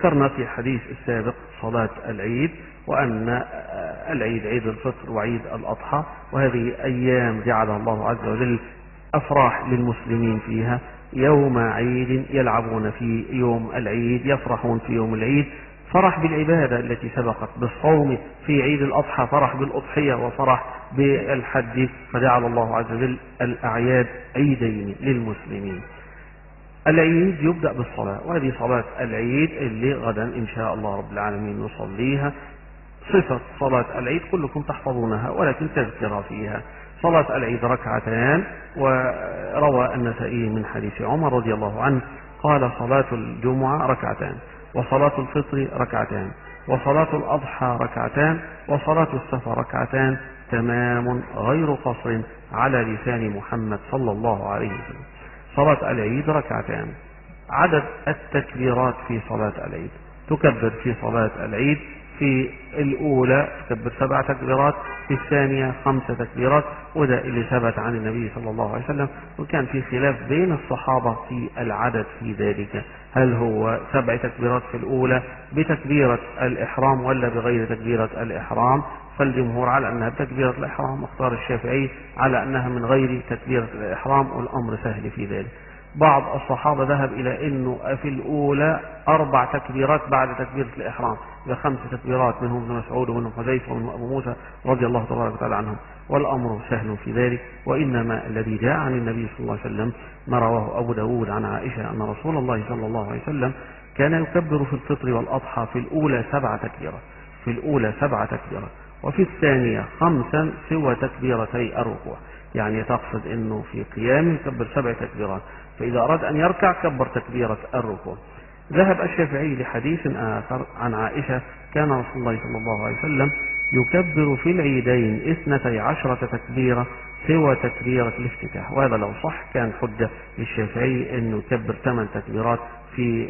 ذكرنا في الحديث السابق صلاة العيد، وأن العيد عيد الفطر وعيد الأضحى، وهذه أيام جعلها الله عز وجل أفراح للمسلمين فيها، يوم عيد يلعبون في يوم العيد، يفرحون في يوم العيد، فرح بالعبادة التي سبقت بالصوم في عيد الأضحى، فرح بالأضحية وفرح بالحج، فجعل الله عز وجل الأعياد عيدين للمسلمين. العيد يبدأ بالصلاة، وهذه صلاة العيد اللي غدا إن شاء الله رب العالمين نصليها. صفة صلاة العيد كلكم تحفظونها، ولكن تذكر فيها. صلاة العيد ركعتان، وروى النسائي من حديث عمر رضي الله عنه قال: صلاة الجمعة ركعتان، وصلاة الفطر ركعتان، وصلاة الأضحى ركعتان، وصلاة السفر ركعتان، تمام غير قصر على لسان محمد صلى الله عليه وسلم. صلاة العيد ركعتان. عدد التكبيرات في صلاة العيد: تكبر في صلاة العيد في الأولى تكبر 7 تكبيرات، في الثانية 5 تكبيرات، وده اللي ثبت عن النبي صلى الله عليه وسلم. وكان في خلاف بين الصحابة في العدد في ذلك، هل هو 7 تكبيرات في الأولى بتكبيرة الإحرام ولا بغير تكبيرة الإحرام؟ فالجمهور على أنها بتكبيرة الإحرام، واختار الشافعي على أنها من غير تكبيرة الإحرام، والأمر سهل في ذلك. بعض الصحابة ذهب إلى أنه في الأولى 4 تكبيرات بعد تكبيرة الإحرام، ب5 تكبيرات، منهم ابن مسعود ومنهم حذيفة ومنهم أبو موسى رضي الله تبارك وتعالى عنهم، والأمر سهل في ذلك. وإنما الذي جاء عن النبي صلى الله عليه وسلم ما رواه أبو داود عن عائشة أن رسول الله صلى الله عليه وسلم كان يكبر في الفطر والأضحى في الأولى 7 تكبيرات، في الأولى 7 تكبيرات، وفي الثانية 5 سوى تكبيرتي الركوع. يعني تقصد أنه في قيام يكبر 7 تكبيرات، فإذا أراد أن يركع كبر تكبيرة الركوع. ذهب الشافعي لحديث آخر عن عائشة كان رسول الله صلى الله عليه وسلم يكبر في العيدين 12 تكبيرة سوى تكبيرة الافتتاح، وهذا لو صح كان حجة للشافعي أنه يكبر 8 تكبيرات في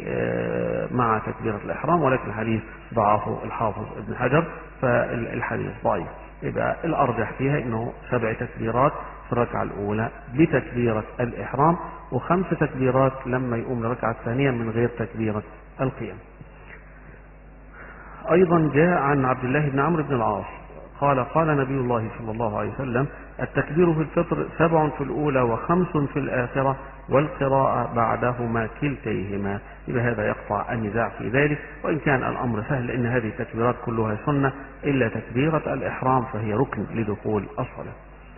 مع تكبيرة الإحرام، ولكن الحديث ضعفه الحافظ ابن حجر، فالحديث ضعيف. يبقى الأرجح فيها أنه 7 تكبيرات في الركعة الأولى بتكبيرة الإحرام، و5 تكبيرات لما يقوم للركعة الثانية من غير تكبيرة القيام. أيضا جاء عن عبد الله بن عمرو بن العاص قال: قال نبي الله صلى الله عليه وسلم: التكبير في الفطر 7 في الأولى و5 في الآخرة، والقراءة بعدهما كلتيهما. إذا هذا يقطع النزاع في ذلك، وإن كان الأمر سهل لأن هذه التكبيرات كلها سنة إلا تكبيرة الإحرام فهي ركن لدخول الصلاة.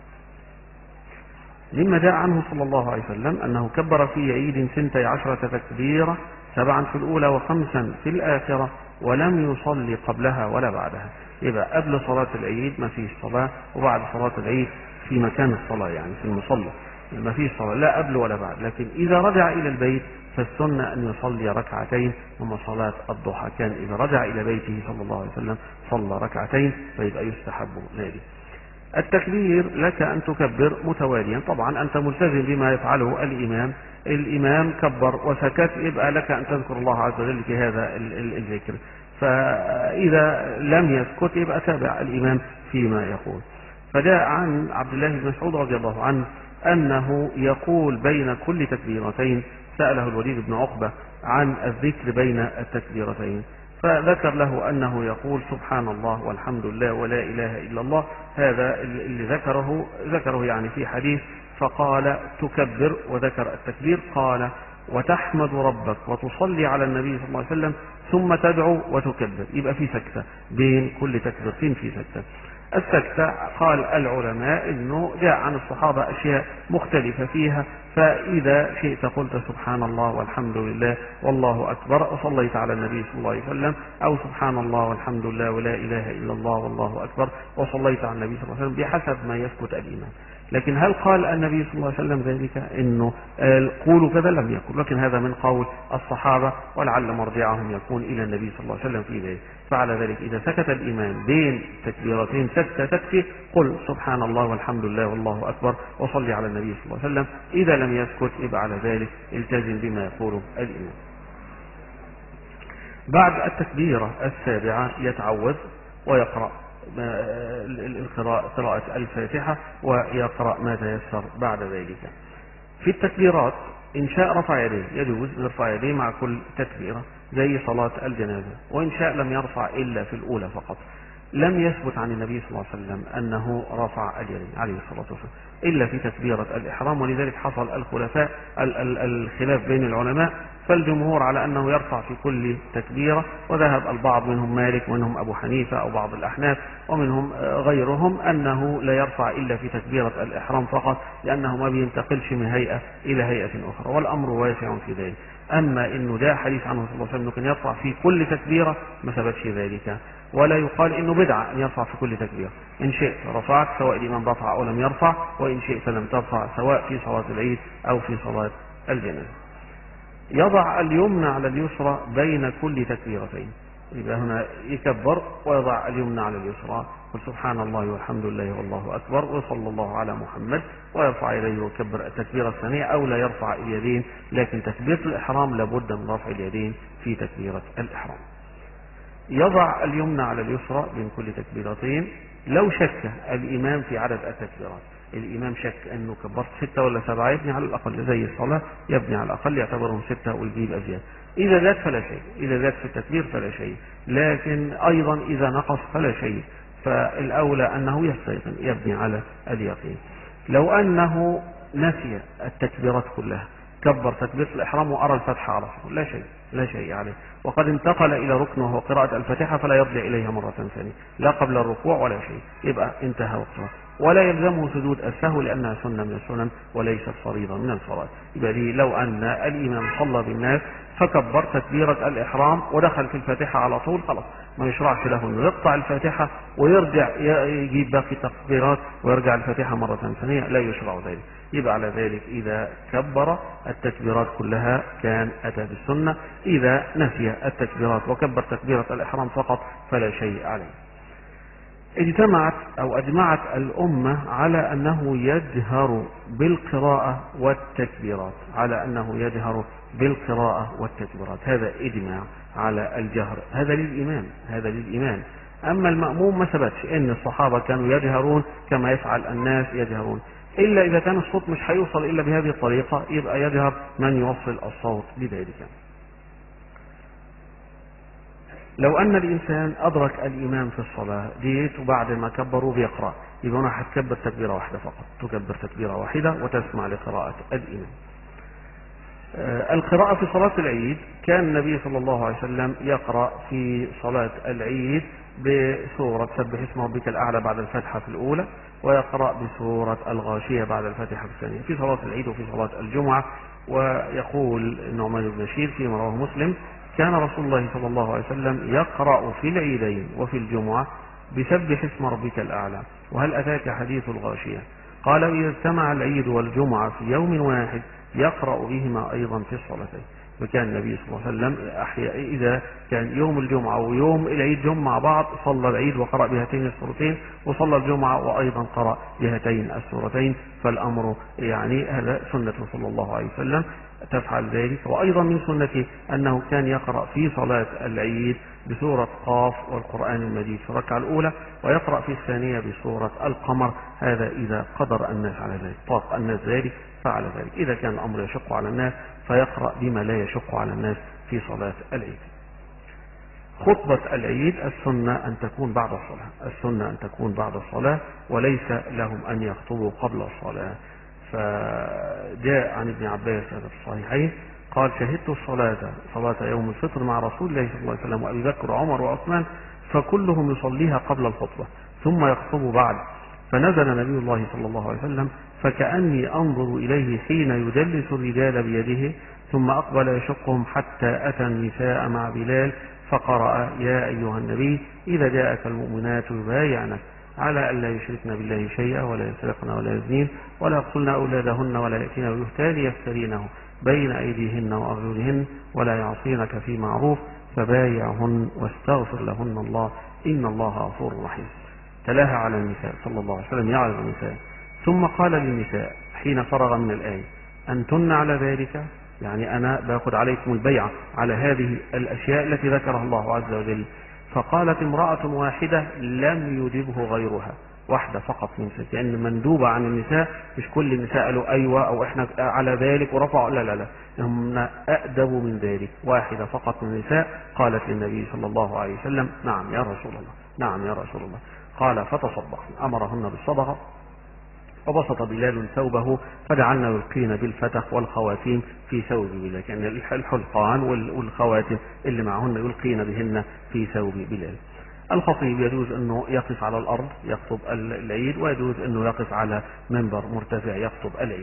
مما جاء عنه صلى الله عليه وسلم أنه كبر في عيد 12 تكبيرة، 7 في الأولى و5 في الآخرة، ولم يصلي قبلها ولا بعدها. يبقى قبل صلاة العيد ما فيش صلاة، وبعد صلاة العيد في مكان الصلاة يعني في المصلى ما فيش صلاة، لا قبل ولا بعد. لكن إذا رجع إلى البيت فالسنة أن يصلي ركعتين، ثم صلاة الضحى كان إذا رجع إلى بيته صلى الله عليه وسلم صلى ركعتين، فيبقى يستحب ذلك. التكبير لك أن تكبر متواليا، طبعا أنت ملتزم بما يفعله الإمام كبر وسكت، يبقى لك أن تذكر الله عز وجل في هذا الذكر، فإذا لم يسكت يبقى تابع الإمام فيما يقول. فجاء عن عبد الله بن مسعود رضي الله عنه أنه يقول بين كل تكبيرتين، سأله الوليد بن عقبة عن الذكر بين التكبيرتين، فذكر له أنه يقول سبحان الله والحمد لله ولا إله إلا الله. هذا اللي ذكره يعني في حديث، فقال تكبر وذكر التكبير، قال وتحمد ربك وتصلي على النبي صلى الله عليه وسلم ثم تدعو وتكبر. يبقى في سكتة بين كل تكبيرتين، في سكتة. السكتة قال العلماء انه جاء عن الصحابة اشياء مختلفة فيها، فاذا شئت قلت سبحان الله والحمد لله والله اكبر وصليت على النبي صلى الله عليه وسلم، او سبحان الله والحمد لله ولا اله الا الله والله اكبر وصليت على النبي صلى الله عليه وسلم، بحسب ما يثبت الامام. لكن هل قال النبي صلى الله عليه وسلم ذلك انه قولوا كذا؟ لم يقل، لكن هذا من قول الصحابة، ولعل مرجعهم يكون الى النبي صلى الله عليه وسلم في ذلك. فعلى ذلك إذا سكت الإمام بين تكبيرتين سكتة تكفي، قل سبحان الله والحمد لله والله أكبر وصلي على النبي صلى الله عليه وسلم. إذا لم يسكت يبقى على ذلك التزم بما يقوله الإمام. بعد التكبيرة السابعة يتعوذ ويقرأ قراءة الفاتحة، ويقرأ ما تيسر بعد ذلك. في التكبيرات إن شاء رفع يديه، يجوز يرفع يديه مع كل تكبيرة زي صلاة الجنازة، وإن شاء لم يرفع إلا في الأولى فقط. لم يثبت عن النبي صلى الله عليه وسلم أنه رفع اليدين عليه الصلاة والسلام إلا في تكبيرة الإحرام، ولذلك حصل الخلاف بين العلماء، فالجمهور على أنه يرفع في كل تكبيرة، وذهب البعض منهم مالك ومنهم أبو حنيفة أو بعض الأحناف ومنهم غيرهم أنه لا يرفع إلا في تكبيرة الإحرام فقط، لأنه ما بينتقلش من هيئة إلى هيئة أخرى، والأمر واسع في ذلك. أما إنه ده حديث عنه صلى الله عليه وسلم أنه كان يرفع في كل تكبيرة، ما ثبتش ذلك، ولا يقال إنه بدعة أن يرفع في كل تكبيرة. إن شئت رفعت سواء الإمام رفع أو لم يرفع، وإن شئت لم ترفع سواء في صلاة العيد أو في صلاة الجنازة. يضع اليمنى على اليسرى بين كل تكبيرتين، يبقى هنا يكبر ويضع اليمنى على اليسرى، قل سبحان الله والحمد لله والله أكبر وصلى الله على محمد، ويرفع يديه ويكبر التكبيرة الثانية، أو لا يرفع اليدين، لكن تكبيرة الإحرام لابد من رفع اليدين في تكبيرة الإحرام. يضع اليمنى على اليسرى بين كل تكبيرتين. لو شك الإمام في عدد التكبيرات، الإمام شك أنه كبرت 6 ولا 7، يبني على الأقل زي الصلاة، يبني على الأقل يعتبرهم 6 ويجيب أزياد. إذا زاد فلا شيء، إذا زاد في التكبير فلا شيء، لكن أيضا إذا نقص فلا شيء، فالأولى أنه يستيقن يبني على اليقين. لو أنه نسي التكبيرات كلها، كبر تكبيرة الإحرام وأرى الفتحة على طول، لا شيء عليه، وقد انتقل إلى ركن وهو قراءة الفاتحة، فلا يرجع إليها مرة ثانية، لا قبل الركوع ولا شيء، يبقى انتهى وقتها، ولا يلزمه سجود السهو لأنها سنة من السنن وليست فريضة من الفرائض. يبقى دي لو أن الإمام صلى بالناس فكبر تكبيرة الإحرام ودخل في الفاتحة على طول، خلاص ما يشرعش له أنه يقطع الفاتحة ويرجع يجيب باقي تكبيرات ويرجع الفاتحة مرة ثانية، لا يشرع ذلك. يبقى على ذلك إذا كبر التكبيرات كلها كان أتى بالسنة، إذا نسي التكبيرات وكبر تكبيرة الإحرام فقط فلا شيء عليه. أجمعت الأمة على أنه يجهر بالقراءة والتكبيرات، هذا إجماع على الجهر، هذا للإمام. أما المأموم ما ثبتش إن الصحابة كانوا يجهرون كما يفعل الناس يجهرون، إلا إذا كان الصوت مش هيوصل إلا بهذه الطريقة، يبقى يجهر من يوصل الصوت بذلك. لو أن الإنسان أدرك الإمام في الصلاة جيت وبعد ما كبروا بيقرأ، يبقى هنا هتكبر تكبيرة واحدة فقط، تكبر تكبيرة واحدة وتسمع لقراءة الإمام. القراءة في صلاة العيد، كان النبي صلى الله عليه وسلم يقرأ في صلاة العيد بسورة سبح اسم ربك الأعلى بعد الفاتحة في الأولى، ويقرأ بسورة الغاشية بعد الفاتحة في الثانية، في صلاة العيد وفي صلاة الجمعة. ويقول النعمان بن بشير فيما رواه مسلم: كان رسول الله صلى الله عليه وسلم يقرأ في العيدين وفي الجمعة بسبح اسم ربك الأعلى وهل أتاك حديث الغاشية. قال: إذا اجتمع العيد والجمعة في يوم واحد يقرأ بهما أيضا في الصلاتين. وكان النبي صلى الله عليه وسلم إذا كان يوم الجمعة ويوم العيد جم مع بعض صلى العيد وقرأ بهاتين السورتين، وصلى الجمعة وأيضا قرأ بهاتين السورتين، فالأمر هذا سنة صلى الله عليه وسلم تفعل ذلك. وأيضا من سنته أنه كان يقرأ في صلاة العيد بسورة قاف والقرآن المجيد في الركعة الأولى، ويقرأ في الثانية بسورة القمر، هذا إذا قدر الناس على ذلك، طاق الناس ذلك فعل ذلك. إذا كان الأمر يشق على الناس فيقرأ بما لا يشق على الناس في صلاة العيد. خطبة العيد السنة أن تكون بعد الصلاة، وليس لهم أن يخطبوا قبل الصلاة. فجاء عن ابن عباس هذا في الصحيحين قال: شهدت صلاة يوم الفطر مع رسول الله صلى الله عليه وسلم وأبي بكر وعمر وعثمان، فكلهم يصليها قبل الخطبة ثم يخطب بعد، فنزل نبي الله صلى الله عليه وسلم فكأني أنظر إليه حين يجلس الرجال بيده، ثم أقبل يشقهم حتى أتى النساء مع بلال فقرأ: يا أيها النبي إذا جاءك المؤمنات يبايعنك على أن لا يشركن بالله شيئا ولا يسرقن ولا يزنين ولا يقتلن أولادهن ولا يأتين ببهتان يفترينه بين أيديهن وأرجلهن ولا يعصينك في معروف فبايعهن واستغفر لهن الله إن الله غفور رحيم. تلاها على النساء صلى الله عليه وسلم، يعظ النساء، ثم قال للنساء حين فرغ من الآية: أنتن على ذلك، أنا باخذ عليكم البيعة على هذه الأشياء التي ذكرها الله عز وجل. فقالت امرأة واحدة لم يجبه غيرها، واحدة فقط من النساء، لأن مندوبة عن النساء، مش كل النساء قالوا أيوة أو إحنا على ذلك ورفعوا، لا لا لا، هم أأدب من ذلك. واحدة فقط من النساء قالت للنبي صلى الله عليه وسلم نعم يا رسول الله، نعم يا رسول الله. قال فتصدقن، أمرهن بالصدقة. وبسط بلال ثوبه فجعلنا يلقين بالفتح والخواتيم في ثوب بلال، يعني الحلقان والخواتم اللي معهن يلقين بهن في ثوب بلال. الخطيب يجوز أنه يقف على الأرض يخطب العيد، ويجوز أنه يقف على منبر مرتفع يخطب العيد.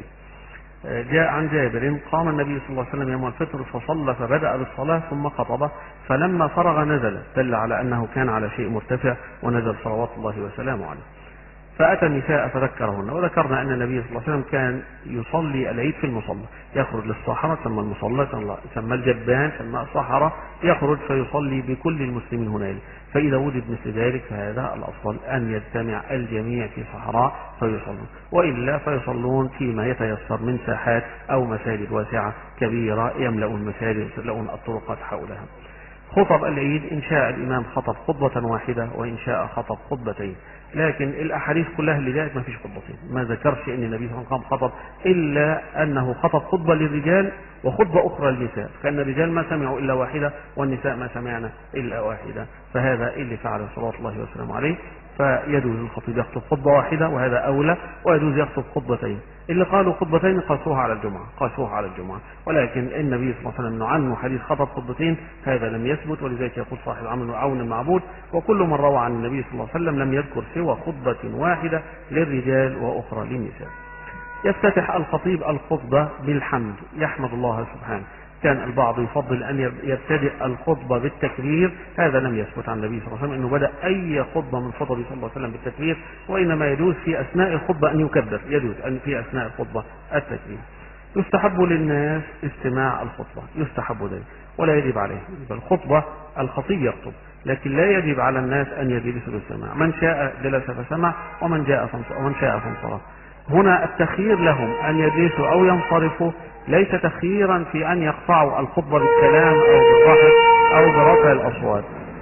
جاء عن جابر قام النبي صلى الله عليه وسلم يوم الفطر فصلى فبدأ بالصلاة ثم خطب، فلما فرغ نزل، دل على أنه كان على شيء مرتفع ونزل صلوات الله وسلامه عليه. فأتى النساء فذكرهن، وذكرنا أن النبي صلى الله عليه وسلم كان يصلي العيد في المصلى، يخرج للصحراء ثم المصلى ثم الجبان ثم الصحراء، يخرج فيصلي بكل المسلمين هنالك. فإذا وجد مثل ذلك فهذا الأفضل أن يجتمع الجميع في صحراء فيصلون، وإلا فيصلون فيما يتيسر من ساحات أو مساجد واسعة كبيرة يملأ المساجد ويملأون الطرقات حولها. خطب العيد إن شاء الإمام خطب خطبة واحدة وإن شاء خطب خطبتين، لكن الأحاديث كلها لذلك ما فيش خطبتين، ما ذكرش أن النبي صلى الله عليه وسلم خطب إلا أنه خطب خطبة للرجال وخطبة أخرى للنساء، كأن الرجال ما سمعوا إلا واحدة والنساء ما سمعنا إلا واحدة، فهذا اللي فعله صلى الله وسلم عليه. فيجوز الخطيب يخطب خطبة واحدة وهذا أولى، ويجوز يخطب خطبتين. اللي قالوا خطبتين قاسوها على الجمعة، قاسوها على الجمعة، ولكن النبي صلى الله عليه وسلم عنه حديث خطب خطبتين هذا لم يثبت، ولذلك يقول صاحب عون المعبود وكل من روى عن النبي صلى الله عليه وسلم لم يذكر سوى خطبة واحدة للرجال وأخرى للنساء. يفتتح الخطيب الخطبة بالحمد، يحمد الله سبحانه. كان البعض يفضل أن يبتدئ الخطبة بالتكبير، هذا لم يثبت عن النبي صلى الله عليه وسلم أنه بدأ أي خطبة من خطبه صلى الله عليه وسلم بالتكبير، وإنما يجوز في أثناء الخطبة أن يكبر، يجوز أن في أثناء الخطبة التكبير. يستحب للناس استماع الخطبة، يستحب ذلك ولا يجب عليه. الخطبة الخطيب يخطب، لكن لا يجب على الناس أن يجلسوا للسماع، من شاء جلس فسمع ومن شاء فانصرف. هنا التخيير لهم أن يجلسوا أو ينصرفوا، ليس تخييرا في أن يقطعوا الخطبة بالكلام أو بالضحك أو برفع الأصوات،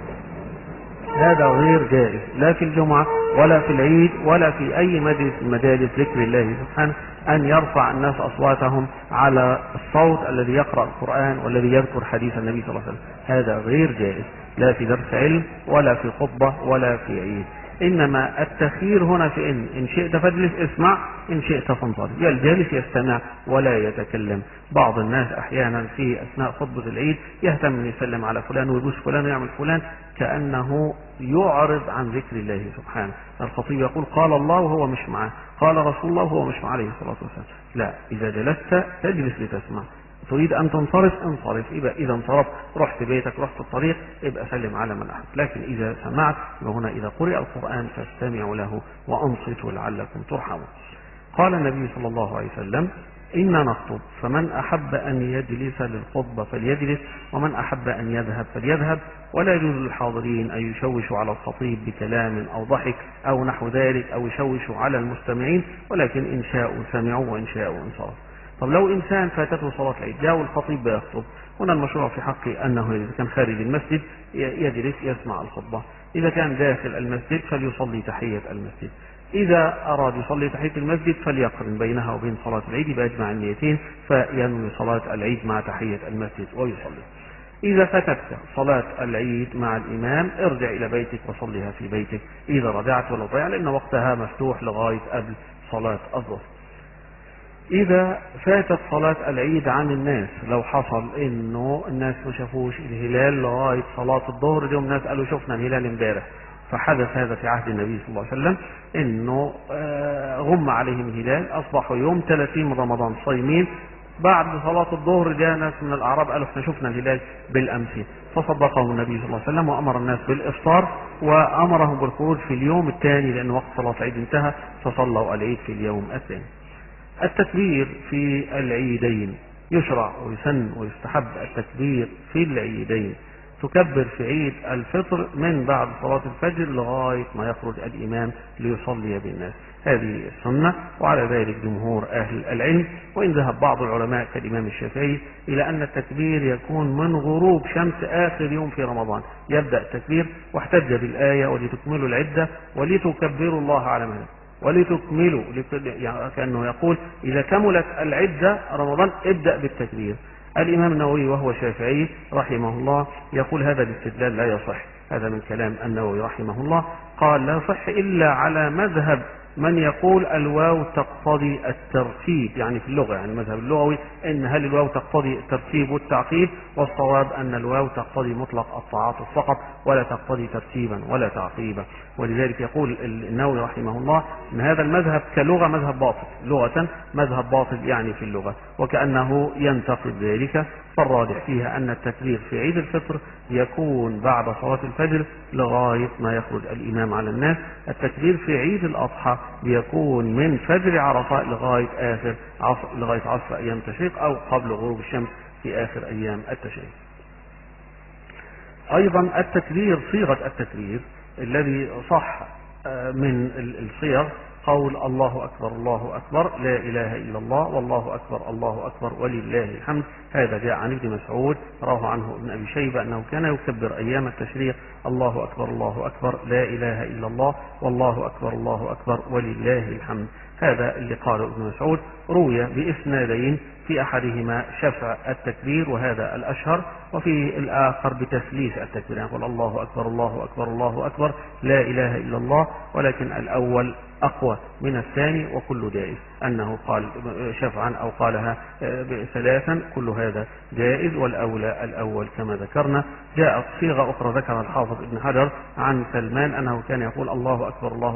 هذا غير جائز لا في الجمعة ولا في العيد ولا في أي مجلس من مجالس ذكر الله سبحانه، أن يرفع الناس أصواتهم على الصوت الذي يقرأ القرآن والذي يذكر حديث النبي صلى الله عليه وسلم، هذا غير جائز لا في درس علم ولا في خطبة ولا في عيد. إنما التخيير هنا في إن شئت فاجلس اسمع، إن شئت فانصرف، الجالس يستمع ولا يتكلم. بعض الناس أحيانا في أثناء خطبة العيد يهتم أن يسلم على فلان ويبوس فلان ويعمل فلان، كأنه يعرض عن ذكر الله سبحانه. الخطيب يقول قال الله وهو مش معاه، قال رسول الله وهو مش معه عليه الصلاة والسلام. لا، إذا جلست تجلس لتسمع، تريد أن تنصرف انصرف، إذا انصرف رحت بيتك رحت الطريق ابقى سلم على من أحب، لكن إذا سمعت وهنا إذا قرئ القرآن فاستمعوا له وأنصتوا لعلكم ترحمون. قال النبي صلى الله عليه وسلم إنا نخطب فمن أحب أن يجلس للخطبة فليجلس ومن أحب أن يذهب فليذهب، ولا يجوز للحاضرين أن يشوشوا على الخطيب بكلام أو ضحك أو نحو ذلك أو يشوشوا على المستمعين، ولكن إن شاءوا سمعوا وإن شاءوا انصرفوا. طب لو إنسان فاتته صلاة العيد جاء الخطيب بيخطب، هنا المشروع في حقه أنه إذا كان خارج المسجد يجلس يسمع الخطبة، إذا كان داخل المسجد فليصلي تحية المسجد، إذا أراد يصلي تحية المسجد فليقرن بينها وبين صلاة العيد بأجمع النيتين، فينوي صلاة العيد مع تحية المسجد ويصلي. إذا فاتتك صلاة العيد مع الإمام ارجع إلى بيتك وصليها في بيتك إذا رجعت ولا ضيع، لأن وقتها مفتوح لغاية قبل صلاة الظهر. إذا فاتت صلاة العيد عن الناس، لو حصل إنه الناس ما شافوش الهلال لغاية صلاة الظهر، اليوم الناس قالوا شفنا الهلال امبارح، فحدث هذا في عهد النبي صلى الله عليه وسلم إنه غم عليهم الهلال، أصبحوا يوم 30 من رمضان صايمين، بعد صلاة الظهر جاء ناس من الأعراب قالوا احنا شفنا الهلال بالأمس، فصدقهم النبي صلى الله عليه وسلم وأمر الناس بالإفطار وأمرهم بالخروج في اليوم الثاني لأن وقت صلاة العيد انتهى، فصلوا العيد في اليوم الثاني. التكبير في العيدين يشرع ويسن ويستحب التكبير في العيدين، تكبر في عيد الفطر من بعد صلاة الفجر لغاية ما يخرج الإمام ليصلي بالناس. هذه السنة، وعلى ذلك جمهور أهل العلم. وإن ذهب بعض العلماء كالإمام الشافعي إلى أن التكبير يكون من غروب شمس آخر يوم في رمضان، يبدأ التكبير، واحتج بالآية ولتكملوا العدة ولتكبروا الله على ما هداكم ولتكملوا، يعني كأنه يقول إذا كملت العدة رمضان ابدأ بالتكبير. الإمام النووي وهو شافعي رحمه الله يقول هذا الاستدلال لا يصح، هذا من كلام النووي رحمه الله، قال لا يصح إلا على مذهب من يقول الواو تقتضي الترتيب، يعني في اللغة، يعني المذهب اللغوي إن هل الواو تقتضي الترتيب والتعقيب، والصواب أن الواو تقتضي مطلق التعاطف فقط ولا تقتضي ترتيبا ولا تعقيبا. ولذلك يقول النووي رحمه الله إن هذا المذهب كلغة مذهب باطل، لغة مذهب باطل يعني في اللغة، وكأنه ينتقد ذلك. فالراجح فيها أن التكبير في عيد الفطر يكون بعد صلاة الفجر لغاية ما يخرج الإمام على الناس. التكبير في عيد الأضحى يكون من فجر عرفة لغاية عصر أيام التشريق أو قبل غروب الشمس في آخر أيام التشريق. أيضا التكبير، صيغة التكبير الذي صح من الصيغ قول الله أكبر الله أكبر لا إله إلا الله والله أكبر ولله الحمد. هذا جاء عن ابن مسعود رواه عنه ابن أبي شيبة أنه كان يكبر أيام التشريق الله أكبر لا إله إلا الله والله أكبر ولله الحمد. هذا اللي قاله ابن مسعود، روي بإسنادين، في أحدهما شفع التكبير وهذا الأشهر، وفي الآخر بتثليث التكبير، يقول يعني الله أكبر لا إله إلا الله، ولكن الأول أقوى من الثاني وكل جائز. أنه قال شفعا أو قالها ثلاثا كل هذا جائز، والأولى الأول كما ذكرنا. جاءت صيغة أخرى ذكرها الحافظ ابن حجر عن سلمان أنه كان يقول الله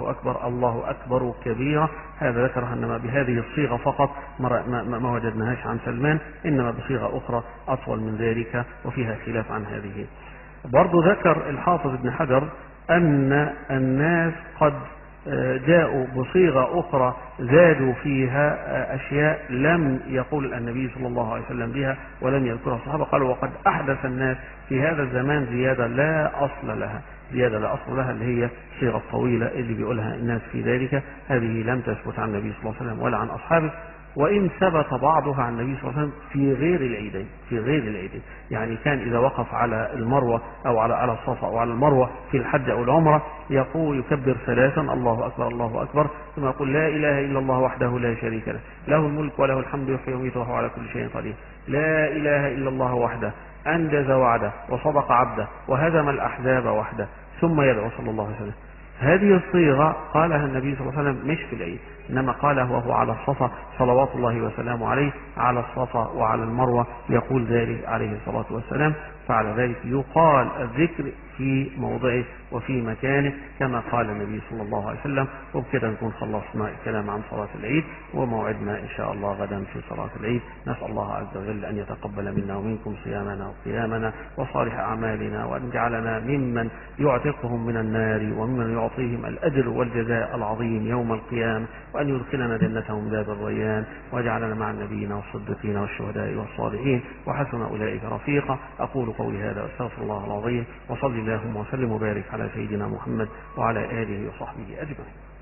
أكبر كبيرا، هذا ذكرها إنما بهذه الصيغة فقط، ما وجدناهاش عن سلمان، إنما بصيغة أخرى أطول من ذلك وفيها خلاف عن هذه. برضو ذكر الحافظ ابن حجر أن الناس قد جاءوا بصيغة أخرى زادوا فيها أشياء لم يقول النبي صلى الله عليه وسلم بها ولم يذكرها الصحابة، قالوا وقد أحدث الناس في هذا الزمان زيادة لا أصل لها اللي هي صيغة الطويلة اللي بيقولها الناس في ذلك. هذه لم تثبت عن النبي صلى الله عليه وسلم ولا عن أصحابه، وإن ثبت بعضها عن النبي صلى الله عليه وسلم في غير العيدين، يعني كان إذا وقف على المروة أو على الصفا أو على المروة في الحج أو العمرة يكبر ثلاثا الله أكبر ثم يقول لا إله إلا الله وحده لا شريك له له الملك وله الحمد يحيي ويميت وهو على كل شيء قدير، لا إله إلا الله وحده أنجز وعده وصدق عبده وهزم الأحزاب وحده، ثم يدعو صلى الله عليه وسلم. هذه الصيغة قالها النبي صلى الله عليه وسلم مش في العيد، إنما قاله وهو على الصفا صلوات الله وسلامه عليه، على الصفا وعلى المروة يقول ذلك عليه الصلاة والسلام. فعلى ذلك يقال الذكر في موضعه وفي مكانه كما قال النبي صلى الله عليه وسلم. وبكده نكون خلصنا الكلام عن صلاة العيد، وموعدنا إن شاء الله غدا في صلاة العيد. نسأل الله عز وجل أن يتقبل منا ومنكم صيامنا وقيامنا وصالح أعمالنا، وأن يجعلنا ممن يعتقهم من النار وممن يعطيهم الأجر والجزاء العظيم يوم القيامة، وأن يدخلنا جنتهم باب الريان، ويجعلنا مع النبيين والصديقين والشهداء والصالحين وحسن أولئك رفيقا. أقول قولي هذا أستغفر الله العظيم، وصلي اللهم وسلم وبارك على سيدنا محمد وعلى آله وصحبه أجمعين.